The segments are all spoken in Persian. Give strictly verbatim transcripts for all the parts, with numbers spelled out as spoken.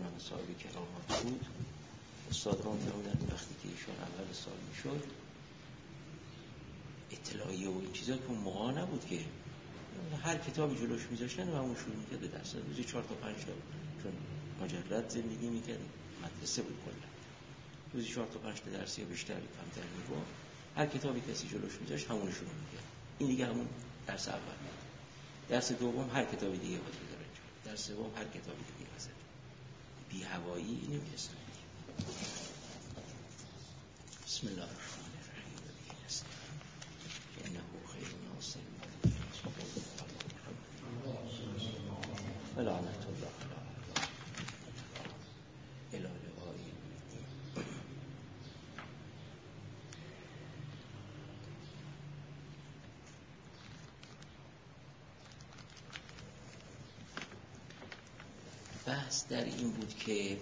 هم صاحب کرامات بود. استاد را می‌دونن وقتی که ایشان اول سال میشد اطلاعیه و این چیزا که اون موقع نبود که هر کتابی جلوش میذاشتن و همون شروع میکرد به درس. روزی چهار تا پنج تا، چون مجرد زندگی میکرد، مدرسه بود کلا، روزی چهار تا پنج تا درس یا بیشتر کمتر میگفت. هر کتابی کسی جلوش میذاشت همون شروع میکرد. این دیگه همون درس اول بود. درس دوم هر کتابی دیگه بود داره. درس سوم هر کتابی دیگه واسه بی هوایی نمی‌رسه. بسم الله الرحمن الرحیم. انه خیر ناصر ولعنت الله علی الهی. بحث در این بود که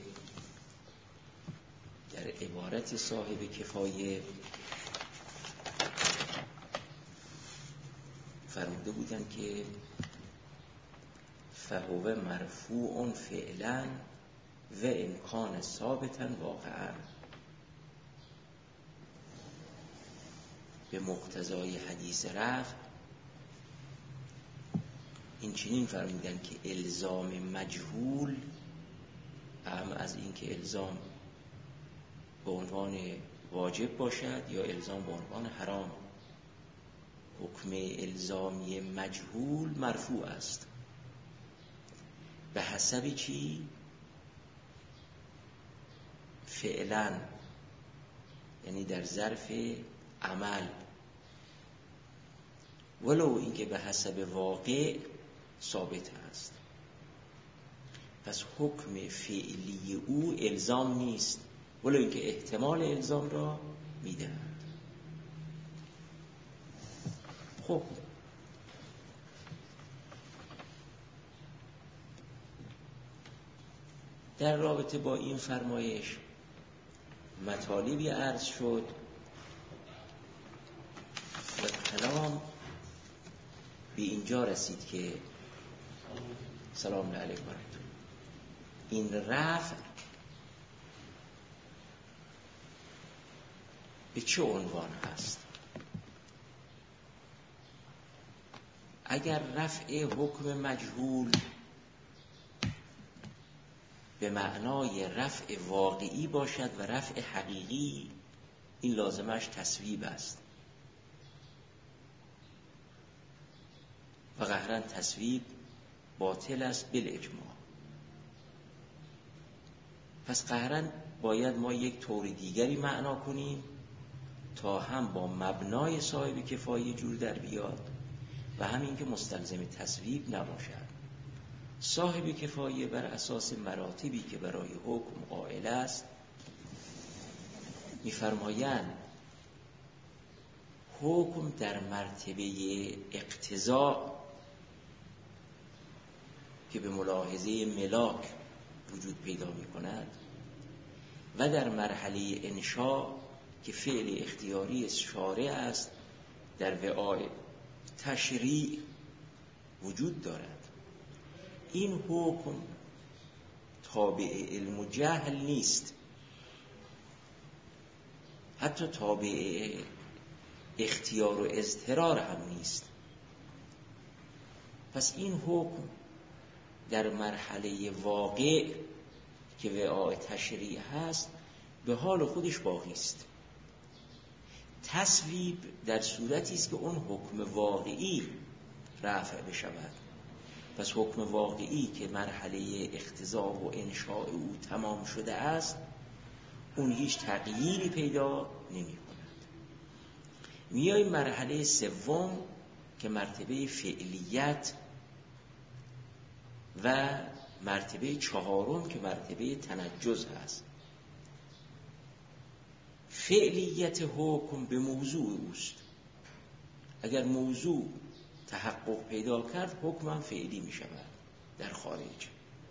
در عبارت صاحب کفایه فرموده بودن که فهو مرفوع فعلا و امکان ثابتا واقعا، به مقتضای حدیث رفع این چنین فرمودن که الزام مجهول اهم از این که الزام به عنوان واجب باشد یا الزام به عنوان حرام. حکم الزامی مجهول مرفوع است به حسب چی؟ فعلا، یعنی در ظرف عمل، ولو اینکه به حسب واقع ثابت است. پس حکم فعلی او الزام نیست، ولو اینکه احتمال الزام را میدهد. خب در رابطه با این فرمایش مطالبی عرض شد و کلام به اینجا رسید که سلام علیکم این رفع به چه عنوان هست؟ اگر رفع حکم مجهول به معنای رفع واقعی باشد و رفع حقیقی، این لازمش تصویب است و قهرن تصویب باطل است بالاجماع. پس قهرن باید ما یک طور دیگری معنا کنیم تا هم با مبنای صاحب کفایه جور در بیاد و همین که مستلزم تصویب نباشد. صاحب کفایه بر اساس مراتبی که برای حکم قائل است می‌فرمایند حکم در مرتبه اقتضا که به ملاحظه ملاک وجود پیدا می‌کند و در مرحله انشاء که فعل اختیاری شارع است در وعای تشریع وجود دارد. این حکم تابع علم و جهل نیست، حتی تابع اختیار و اضطرار هم نیست. پس این حکم در مرحله واقع که وعای تشریع هست به حال خودش باقی است. تصویب در صورتی است که اون حکم واقعی رفع بشود. پس حکم واقعی که مرحله اقتضا و انشاء او تمام شده است اون هیچ تغییری پیدا نمی کند. میای مرحله سوم که مرتبه فعلیت و مرتبه چهارم که مرتبه تنجز هست. فعلیت حکم به موضوع اوست. اگر موضوع تحقق پیدا کرد حکم هم فعلی می شود در خارج.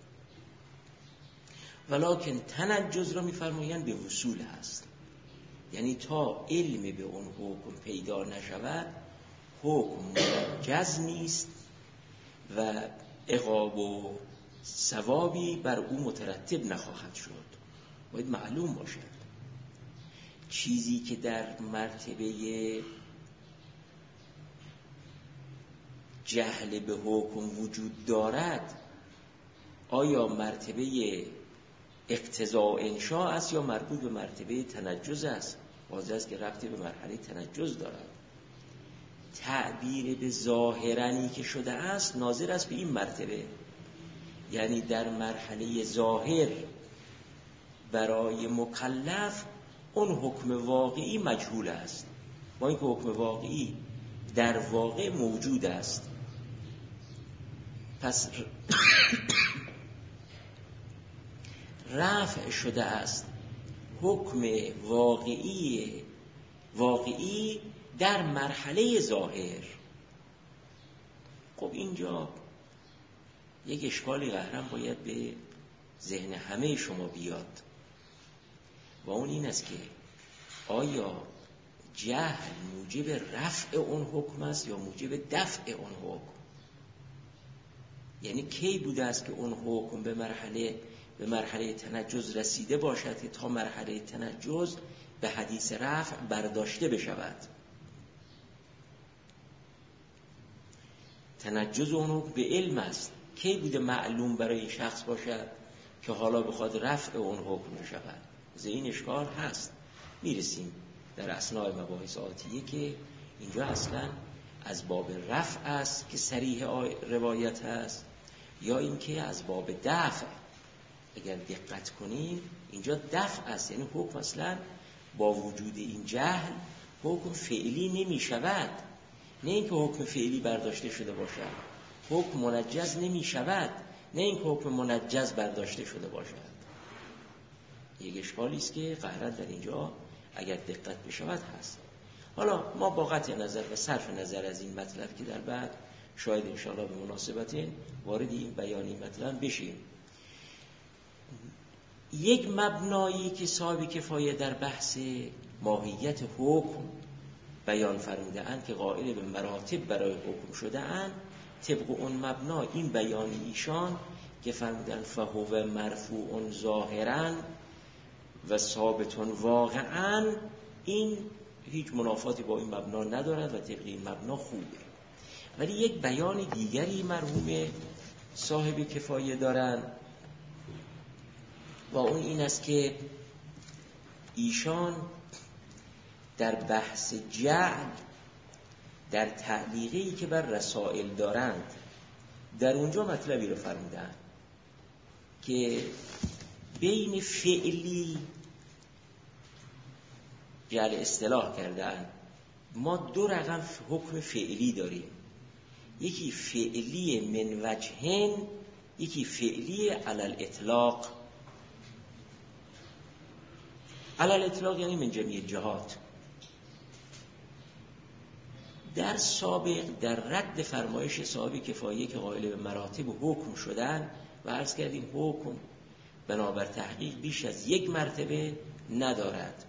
ولکن تنجز را می فرمایند به وصول هست، یعنی تا علم به اون حکم پیدا نشود حکم منجز نیست و عقاب و ثوابی بر او مترتب نخواهد شد. باید معلوم باشد چیزی که در مرتبه جهل به حکم وجود دارد آیا مرتبه اقتضاء انشاء است یا مربوط به مرتبه تنجز است؟ واضح است که ربطی به مرحله تنجز دارد. تعبیر به ظاهرنی که شده است ناظر است به این مرتبه، یعنی در مرحله ظاهر برای مکلف اون حکم واقعی مجهول است، با اینکه حکم واقعی در واقع موجود است. پس رفع شده است حکم واقعی واقعی در مرحله ظاهر. خب اینجا یک اشکالی قهرم باید به ذهن همه شما بیاد و اون این است که آیا جهل موجب رفع اون حکم است یا موجب دفع اون حکم؟ یعنی کی بوده است که اون حکم به مرحله به مرحله تنجز رسیده باشد که تا مرحله تنجز به حدیث رفع برداشته بشود؟ تنجز اون حکم به علم است. کی بوده معلوم برای این شخص باشد که حالا بخواد رفع اون حکم شود؟ این اشکال هست. میرسیم در اثناء مباحث آتیه که اینجا اصلا از باب رفع است که صریح روایت هست یا اینکه از باب دفع. اگر دقت کنیم اینجا دفع است، یعنی حکم اصلا با وجود این جهل حکم فعلی نمی شود. نه اینکه حکم فعلی برداشته شده باشد، حکم منجز نمی شود. نه اینکه حکم منجز برداشته شده باشد. یک اشکالی است که قهرن در اینجا اگر دقت بشود هست. حالا ما با قطع نظر و صرف نظر از این مطلب که در بعد شاید انشاءالله به مناسبت وارد این بیانی مطلب بشیم، یک مبنایی که صاحب کفایه در بحث ماهیت حکم بیان فرموده اند که قائل به مراتب برای حکم شده اند، طبق اون مبنا این بیان ایشان که فرمودن فهو مرفوع ظاهرا و ثابت واقعا، این هیچ منافاتی با این مبنا ندارد و طبق این مبنا خوبه. ولی یک بیان دیگری مرحوم صاحب کفایه دارن و اون این است که ایشان در بحث جعل در تعلیقی که بر رسائل دارند در اونجا مطلبی رو فرمودن که بین فعلی جعل اصطلاح کردن. ما دو رقم حکم فعلی داریم، یکی فعلی من وجهن، یکی فعلی علی الاطلاق. علی الاطلاق یعنی من جمیع جهات. در سابق در رد فرمایش صاحب کفایه که قائل به مراتب حکم شدن و عرض کردیم حکم بنابر تحقیق بیش از یک مرتبه ندارد،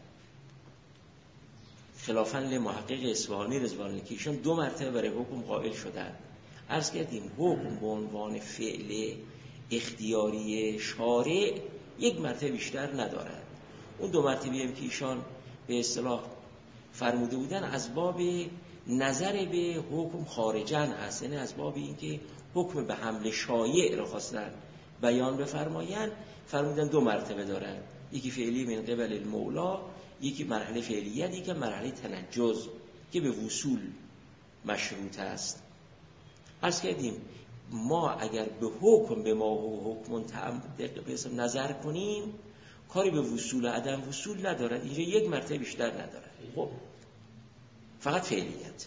خلافاً لمحقق اصفهانی رضوان الله که ایشان دو مرتبه برای حکم قائل شدند. عرض کردیم حکم به عنوان فعل اختیاری شارع یک مرتبه بیشتر ندارد. اون دو مرتبه هم که ایشان به اصطلاح فرموده بودن از باب نظر به حکم خارجن هست، یعنی از باب اینکه حکم به حمل شایع را خواستن بیان بفرمایند، فرمودن دو مرتبه دارند، یکی فعلی من قبل المولا، یکی مرحله فعلیت، یکی مرحله تنجز که به وصول مشروط است. عرض کردیم ما اگر به حکم به ما و حکم نظر کنیم کاری به وصول عدم وصول ندارد، اینجا یک مرتبه بیشتر ندارد، خب فقط فعلیت.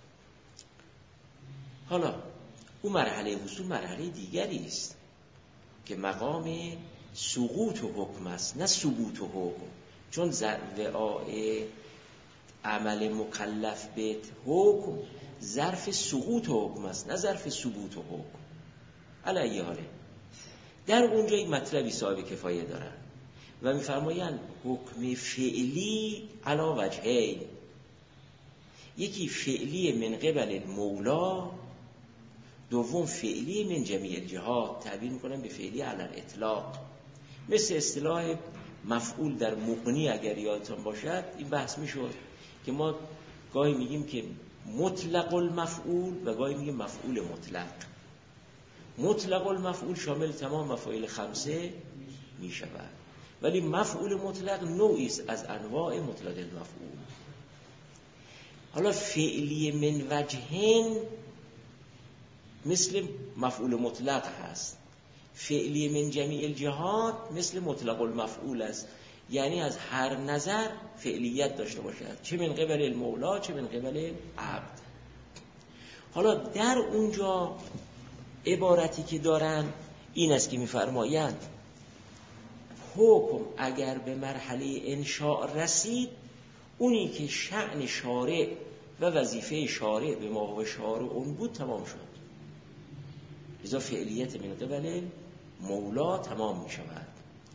حالا اون مرحله وصول مرحله دیگری است که مقام سقوط حکم است، نه ثبوت حکم، چون وعاء عمل مکلف به حکم ظرف سقوط حکم است نه ظرف ثبوت حکم. علیه حاله در اونجا یک مطلبی صاحب کفایه دارن و میفرمایند حکم فعلی علا وجهین، یکی فعلی من قبل المولا دوم فعلی من جمیع الجهات، تعبیر میکنن به فعلی علی الاطلاق، مثل اصطلاح مفعول در مغنی اگر یادتون باشد این بحث میشد که ما گاهی میگیم که مطلق المفعول و گاهی میگیم مفعول مطلق. مطلق المفعول شامل تمام مفاعیل خمسه میشود، ولی مفعول مطلق نوعی است از انواع مطلق المفعول. حالا فعلی من وجهین مثل مفعول مطلق هست، فعلی من جمیع الجهات مثل مطلق المفعول است، یعنی از هر نظر فعلیت داشته باشد، چه من قبل المولا چه من قبل عبد. حالا در اونجا عبارتی که دارن این است که می‌فرمایند حکم اگر به مرحله انشاء رسید، اونی که شأن شارع و وظیفه شارع به موقع شارع اون بود تمام شد، لذا فعلیت من قبل مولا تمام می شود.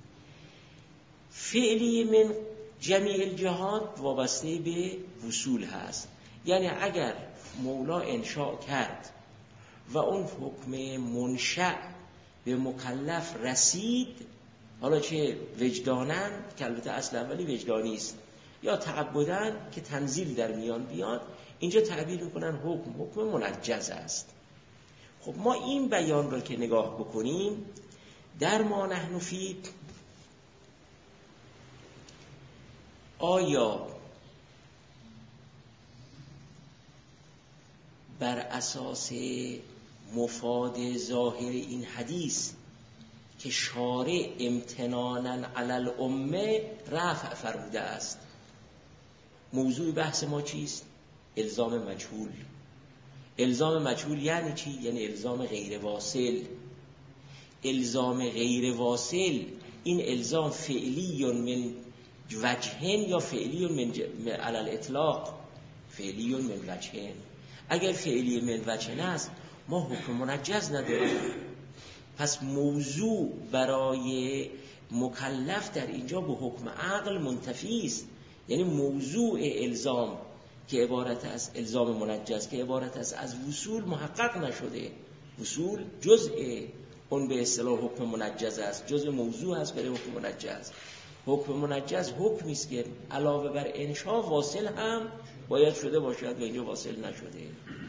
فعلی من جمیع الجهات وابسته به وصول هست، یعنی اگر مولا انشاء کرد و اون حکم منشأ به مکلف رسید، حالا چه وجدانن که البته اصل اولی وجدانی است، یا تعبدن که تنزیل در میان بیاد، اینجا تعبیر میکنن حکم حکم منجز است. خب ما این بیان رو که نگاه بکنیم در ما نحن فی، آیا بر اساس مفاد ظاهر این حدیث که شارع امتنانا علی الامه رفع فرموده است، موضوع بحث ما چیست؟ الزام مجهول. الزام مجهول یعنی چی؟ یعنی الزام غیر واصل. الزام غیر واصل این الزام فعلی من وجهن یا فعلی من ج... علی الاطلاق؟ فعلی من وجهن. اگر فعلی من وجهن است ما حکم منجز نداریم، پس موضوع برای مکلف در اینجا به حکم عقل منتفی است. یعنی موضوع الزام که عبارت از الزام منجز که عبارت از از وصول محقق نشده. وصول جزء اون به اصطلاح حکم منجز است، جزء موضوع است برای حکم منجز. حکم منجز حکمی است که علاوه بر انشاء واصل هم باید شده باشد و اینجا واصل نشده.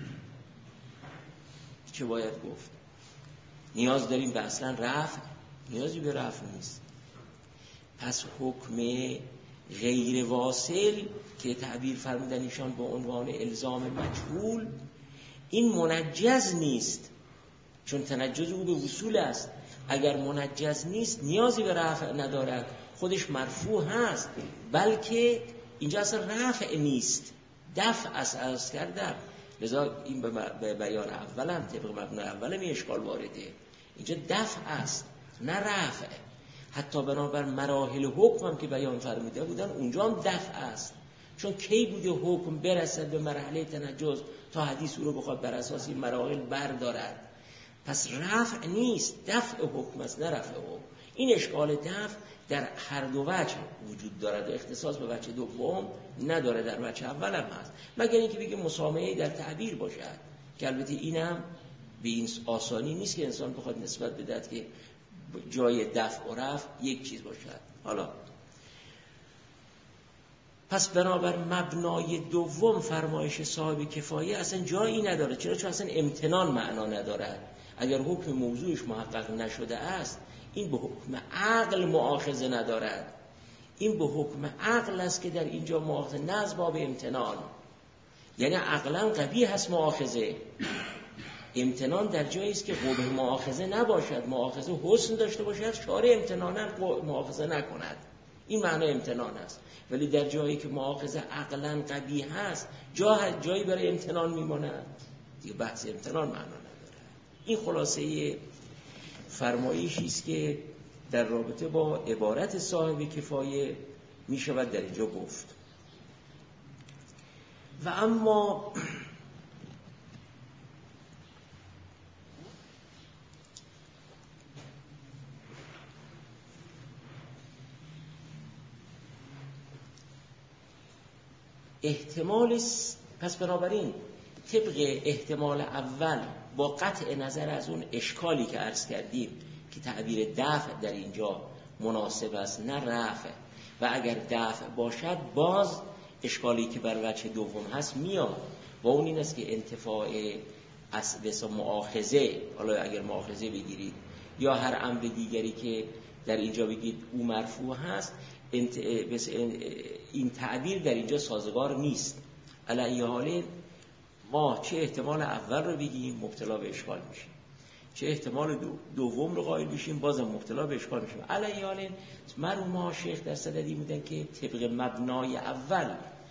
چه باید گفت؟ نیاز داریم به اصلا رفع؟ نیازی به رفع نیست. پس حکم غیر واصل که تعبیر فرمودن ایشان با عنوان الزام مجهول، این منجز نیست، چون تنجز او به وصول است. اگر منجز نیست نیازی به رفع ندارد، خودش مرفوع هست، بلکه اینجا اصلا رفع نیست، دفع است. عرض کردم لذا این به بیان اولم طبق مبنای اولم اشکال وارده. اینجا دفع است نه رفع. حتی بنابر مراحل حکم هم که بیان فرموده بودن اونجا هم دفع است، چون کی بوده حکم برسد به مرحله تنجز تا حدیث او رو بخواد بر اساس این مراحل بردارد. پس رفع نیست، دفع حکم است نه رفع حکم. این اشکال دفع در هر دو وجه وجود دارد و اختصاص به وجه دوم نداره، در وجه اول هم هست، مگر اینکه بگه مسامحه در تعبیر باشد، که البته اینم به این آسانی نیست که انسان بخواد نسبت بدهد که جای دفع و رفع یک چیز باشد. حالا پس بنابر مبنای دوم فرمایش صاحب کفایه اصلا جایی نداره. چرا؟ چون اصلا امتنان معنا ندارد. اگر حکم موضوعش محقق نشده است این به حکم عقل مؤاخذه ندارد، این به حکم عقل است که در اینجا مؤاخذه نه از باب امتنان. یعنی عقلا قبیح هست مؤاخذه. امتنان در جایی است که قبح مؤاخذه نباشد، مؤاخذه حسن داشته باشد، شارع امتنانا مؤاخذه نکند، این معنی امتنان است. ولی در جایی که مؤاخذه عقلا قبیح هست، جا جایی برای امتنان میماند دیگه، بحث امتنان معنا نداره. این خلاصه فرمایشی است که در رابطه با عبارت صاحب کفایه می شود در اینجا گفت. و اما احتمال، پس بنابراین طبق احتمال اول با قطع نظر از اون اشکالی که عرض کردیم که تعبیر دفع در اینجا مناسب است نه رفع، و اگر دفع باشد باز اشکالی که بر وجه دوم هست میاد و اون این است که انتفاع اصل مؤاخذه، حالا اگر مؤاخذه بگیرید یا هر امر دیگری که در اینجا بگید او مرفوع هست، این تعبیر در اینجا سازگار نیست. علی ای حال ما چه احتمال اول رو بگیم مبتلا به اشکال میشیم، چه احتمال دو دوم رو قائل بشیم بازم مبتلا به اشکال میشیم. علی ای حال مرحوم شیخ در صددی بودن که طبق مبنای اول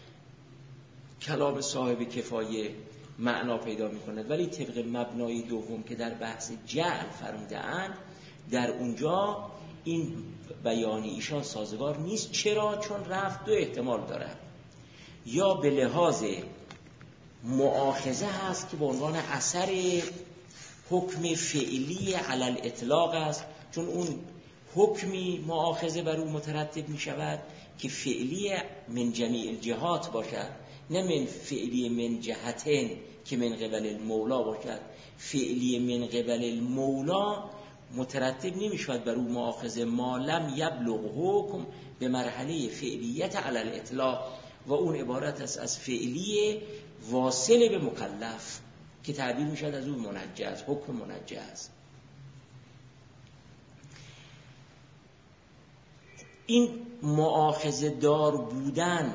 کلام صاحب کفایه معنا پیدا میکند، ولی طبق مبنای دوم که در بحث جعل فرموده‌اند در اونجا این بیان ایشان سازگار نیست. چرا؟ چون رفع دو احتمال دارد، یا به لحاظ مؤاخذه هست که به عنوان اثر حکم فعلی علی الاطلاق است، چون اون حکمی مؤاخذه بر او مترتب می شود که فعلی من جمیع الجهات باشد، نه من فعلی من جهتین که من قبل المولا باشد. فعلی من قبل المولا مترتب نمی شود بر او مؤاخذه ما لم یبلغ حکم به مرحله فعلیت علی الاطلاق، و اون عبارت است از فعلی واصل به مکلف که تعبیر می شود از اون منجز، حکم منجز. این مؤاخذه دار بودن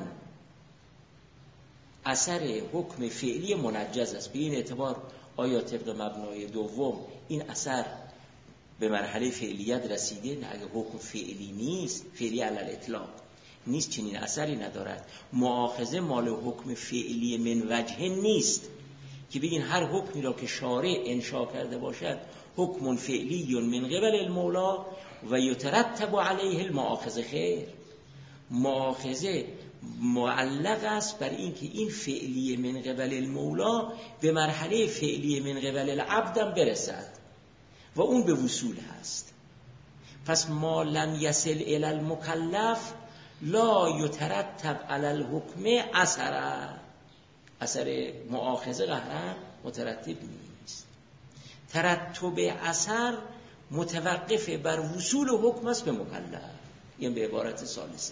اثر حکم فعلی منجز است. به این اعتبار آیا طبق مبنای دوم این اثر به مرحله فعلیت رسیده؟ نه، اگه حکم فعلی نیست، فعلی علی الاطلاق نیست، چنین اثری ندارد. مؤاخذه مال حکم فعلی من وجه نیست که بگین هر حکمی را که شارع انشا کرده باشد حکم فعلی من قبل المولا و یترتب علیه المؤاخذه. خیر، مؤاخذه معلق است بر این که این فعلی من قبل المولا به مرحله فعلی من قبل العبد برسد و اون به وصول هست. پس ما لم یصل الی المکلف لا یترتب علی الحکم اثر، اثر مؤاخذه قهرن مترتب نیست. ترتب اثر متوقف بر وصول حکم است به مکلف، این به عبارت ثالثه.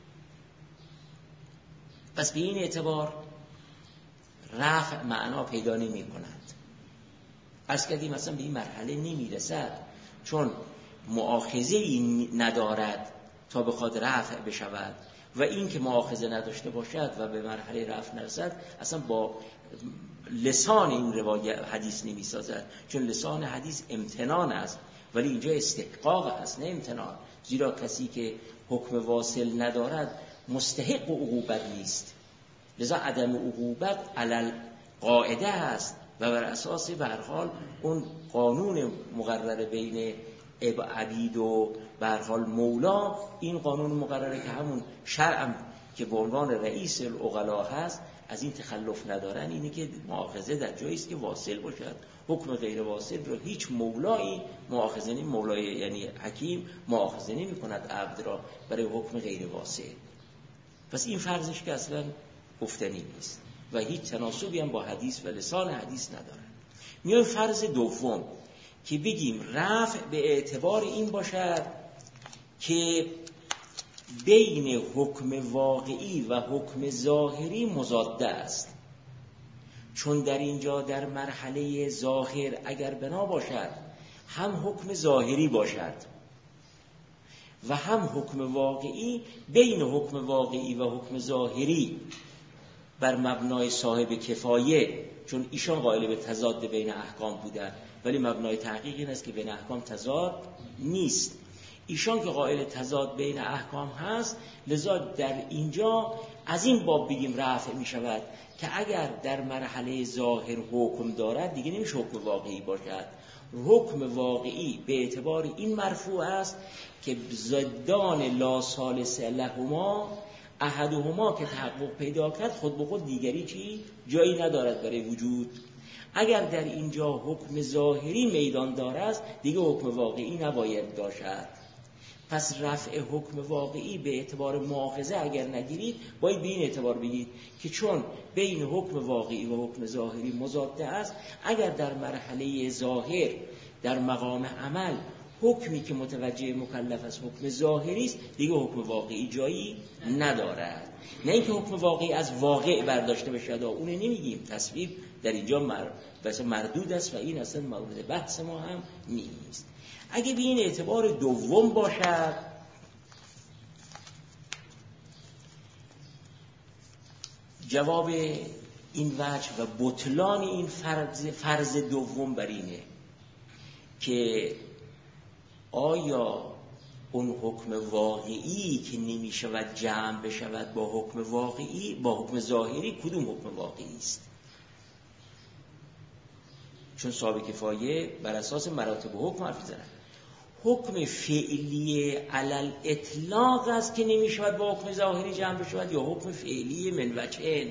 پس به این اعتبار رفع معنا پیدا نمی کند. از کردیم مثلا به این مرحله نمی رسد چون مؤاخذه ای ندارد تا بخواد رفع بشود، و این که مؤاخذه نداشته باشد و به مرحله رفع نرسد اصلا با لسان این روایت حدیث نمی سازد، چون لسان حدیث امتنان است ولی اینجا استحقاق است نه امتنان، زیرا کسی که حکم واصل ندارد مستحق عقوبت نیست، لذا عدم عقوبت علل قاعده است و بر اساس به هر حال اون قانون مقرر بین عبید و به هر حال مولا، این قانون مقرره که همون شرع که به عنوان رئیس العقلا هست از این تخلف ندارن، اینه که مؤاخذه در جایی است که واصل باشد. حکم غیر واصل رو هیچ مولایی مؤاخذه نمی مولای یعنی حکیم مؤاخذه نمی کند عبد را برای حکم غیر واصل. پس این فرضش که اصلا گفتنی نیست و هیچ تناسبی هم با حدیث و لسان حدیث نداره. میایم فرض دوم که بگیم رفع به اعتبار این باشد که بین حکم واقعی و حکم ظاهری مضاده است، چون در اینجا در مرحله ظاهر اگر بنا باشد هم حکم ظاهری باشد و هم حکم واقعی، بین حکم واقعی و حکم ظاهری بر مبنای صاحب کفایه، چون ایشان قائل به تضاد بین احکام بودن ولی مبنای تحقیق این است که بین احکام تضاد نیست، ایشان که قائل تضاد بین احکام هست، لذا در اینجا از این باب بگیم رفع می شود که اگر در مرحله ظاهر حکم دارد دیگه نمیشه حکم واقعی باشد. حکم واقعی به اعتبار این مرفوع است که ضدان لا ثالث لهما احدهما که تحقق پیدا کرد خود به خود دیگری چی جایی ندارد برای وجود. اگر در اینجا حکم ظاهری میدان دارد دیگه حکم واقعی نباید باشد. پس رفع حکم واقعی به اعتبار مؤاخذه اگر نگیرید، باید به این اعتبار بگید که چون بین حکم واقعی و حکم ظاهری مضاده است، اگر در مرحله ظاهر در مقام عمل حکمی که متوجه مکلف است حکم ظاهری است، دیگه حکم واقعی جایی ندارد. نه اینکه حکم واقعی از واقع برداشته بشه، اون نمیگیم، تصویب در اینجا مر... مردود است و این اصلا مورد بحث ما هم نیست. اگه به این اعتبار دوم باشد، جواب این وجه و بطلان این فرض, فرض دوم بر اینه که آیا اون حکم واقعی که نمی شود جمع بشود با حکم واقعی، با حکم ظاهری، کدوم حکم واقعی است؟ چون صاحب کفایه بر اساس مراتب حکم حرف می‌زنن. حکم فعلی علل اطلاق است که نمی شود با حکم ظاهری جمع بشود، یا حکم فعلی من وجهین؟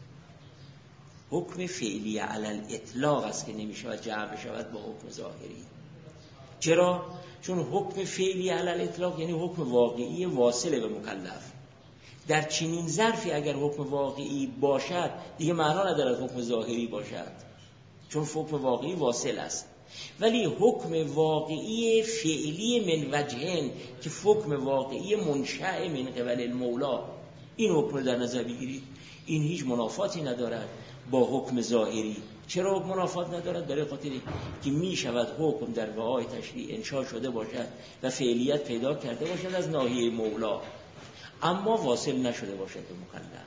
حکم فعلی علل اطلاق است که نمی شود جمع بشود با حکم ظاهری. چرا؟ چون حکم فعلی علل اطلاق یعنی حکم واقعی واصل به مکلف. در چنین ظرفی اگر حکم واقعی باشد، دیگه معنا ندارد حکم ظاهری باشد، چون حکم واقعی واصل است. ولی حکم واقعی فعلی من وجهین که حکم واقعی منشأ من قبل المولا، این حکم در نظر بگیرید، این هیچ منافاتی ندارد با حکم ظاهری. چرا منافات ندارد؟ برای خاطری که می شود حکم در وقای تشریع انشاء شده باشد و فعلیت پیدا کرده باشد از ناحیه مولا، اما واصل نشده باشد به مکلف.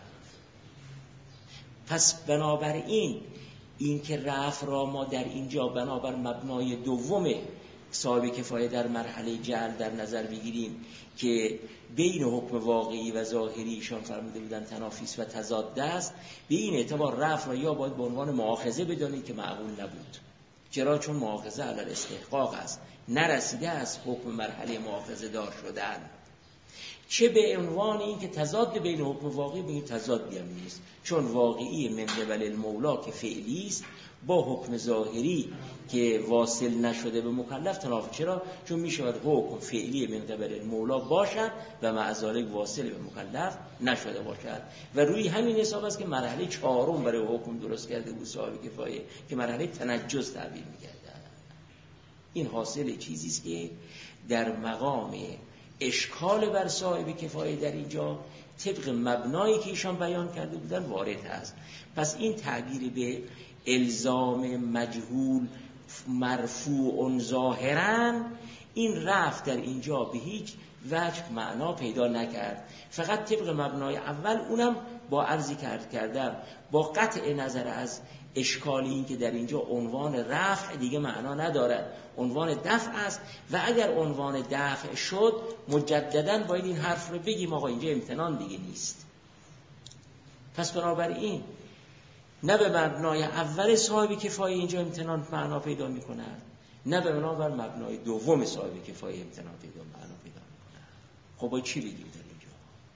پس بنابراین این که رفع را ما در اینجا بنابر مبنای دوم صاحب کفایه در مرحله جعل در نظر بگیریم که بین حکم واقعی و ظاهری ایشان فرموده بودن تنافیس و تضاد است، به این اعتبار رفع را یا باید به عنوان مؤاخذه بدانید که معقول نبود. چرا؟ چون مؤاخذه علی الاستحقاق است، نرسیده است حکم مرحله مؤاخذه دار شدن. چه به عنوان این که تضاد بین حکم واقعی، بگیم تضادی هم نیست، چون واقعی من قبل المولا که فعلی است با حکم ظاهری که واصل نشده به مکلف تنافی. چرا؟ چون می شود حکم فعلی من قبل المولا باشد و مع ذلک واصل به مکلف نشده باشد. و روی همین حساب است که مرحله چهارم برای حکم درست کرده بود صاحب کفایه که مرحله تنجز تعبیر می کرده. این حاصل چیزی است که در مقام اشکال بر صاحب کفایه در اینجا طبق مبنایی که ایشان بیان کرده بودن وارد هست. پس این تعبیر به الزام مجهول مرفوع ظاهرا، این رفع در اینجا به هیچ وجه معنا پیدا نکرد، فقط طبق مبنای اول، اونم با عرضی کرد کردم با قطع نظر از اشکال این که در اینجا عنوان رفع دیگه معنا ندارد، عنوان دفع است و اگر عنوان دفع شد مجدداً باید این حرف رو بگیم آقا اینجا امتنان دیگه نیست. پس بنابراین نه به مبنای اول صاحب کفایه اینجا امتنان معنا پیدا می کند، نه به بنابر مبنای دوم صاحب کفایه امتنان پیدا معنا پیدا می کند. خب باید چی بگیم در اینجا؟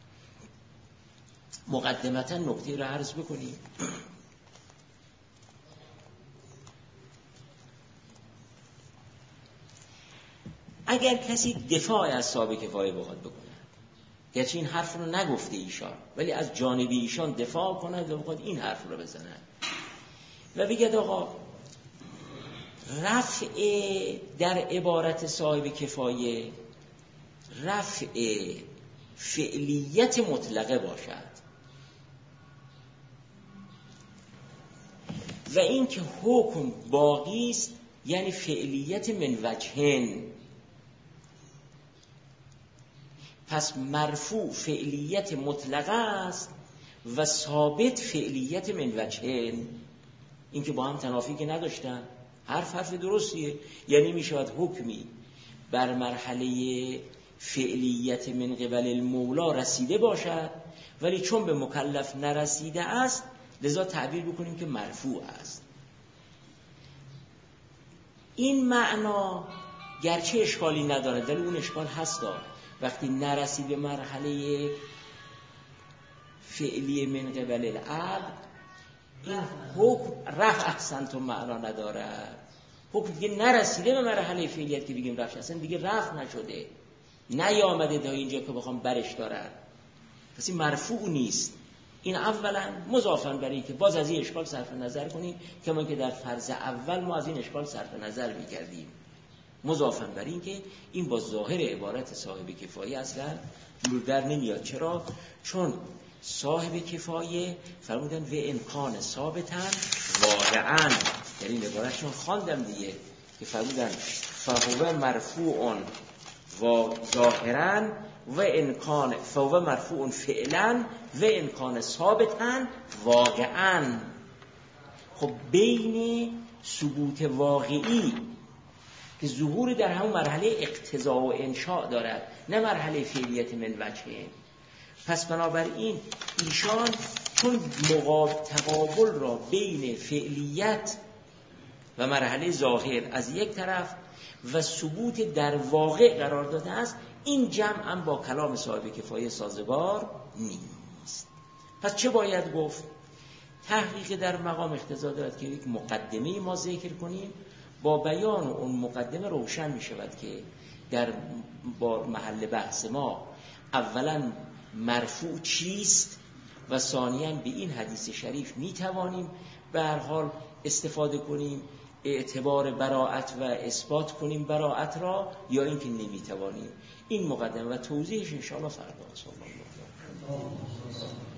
مقدمتا نکته رو عرض بکنیم. اگر کسی دفاع از صاحب کفایه بخواد بکنه، گرچه این حرف رو نگفته ایشان، ولی از جانب ایشان دفاع کند و بخواد این حرف رو بزنه و بگید آقا رفع در عبارت صاحب کفایه رفع فعلیت مطلقه باشد و این که حکم باقی است یعنی فعلیت من وجهین. پس مرفوع فعلیت مطلقه است و ثابت فعلیت من وجهین. این که با هم تنافی که نداشتن، حرف حرف درستیه. یعنی می شود حکمی بر مرحله فعلیت من قبل المولا رسیده باشد ولی چون به مکلف نرسیده است لذا تعبیر بکنیم که مرفوع است. این معنا گرچه اشکالی نداره ولی اون اشکال هستا وقتی نرسید به مرحله فعلی من قبل العبد، این حکم رفع احسن تو معنا نداره. حکم دیگه نرسیده به مرحله فعلیت که بگیم رفع احسن، دیگه رفع نشده، نیامده تا اینجا که بخوام برش دارن، پس این مرفوع نیست. این اولا مضافاً برای که باز از این اشکال صرف نظر کنیم که ما که در فرض اول ما از این اشکال صرف نظر می‌کردیم، مضافاً بر این که این با ظاهر عبارت صاحب کفایه اصلا جور در نمیاد. چرا؟ چون صاحب کفایه فرمودن و امکان ثابتن واقعاً، در این عبارتشون خواندم دیگه که فرمودن فهو مرفوع و ظاهراً و امکان فهو مرفوع فعلاً و امکان ثابتن واقعاً. خب بین ثبوت واقعی که ظهور در همون مرحله اقتضا و انشاء دارد، نه مرحله فعلیت من وجهه، پس بنابراین ایشان چون مقابل تقابل را بین فعلیت و مرحله ظاهر از یک طرف و ثبوت در واقع قرار داده است، این جمع هم با کلام صاحب کفایه سازگار نیست. پس چه باید گفت؟ تحقیق در مقام اقتضا دارد که یک مقدمه ما ذکر کنیم، با بیان اون مقدمه روشن می شود که در با محل بحث ما اولا مرفوع چیست و ثانیاً به این حدیث شریف می توانیم به هر حال استفاده کنیم، اعتبار براءت و اثبات کنیم براءت را، یا اینکه نمی توانیم. این مقدمه و توضیحش ان شاء الله فردا.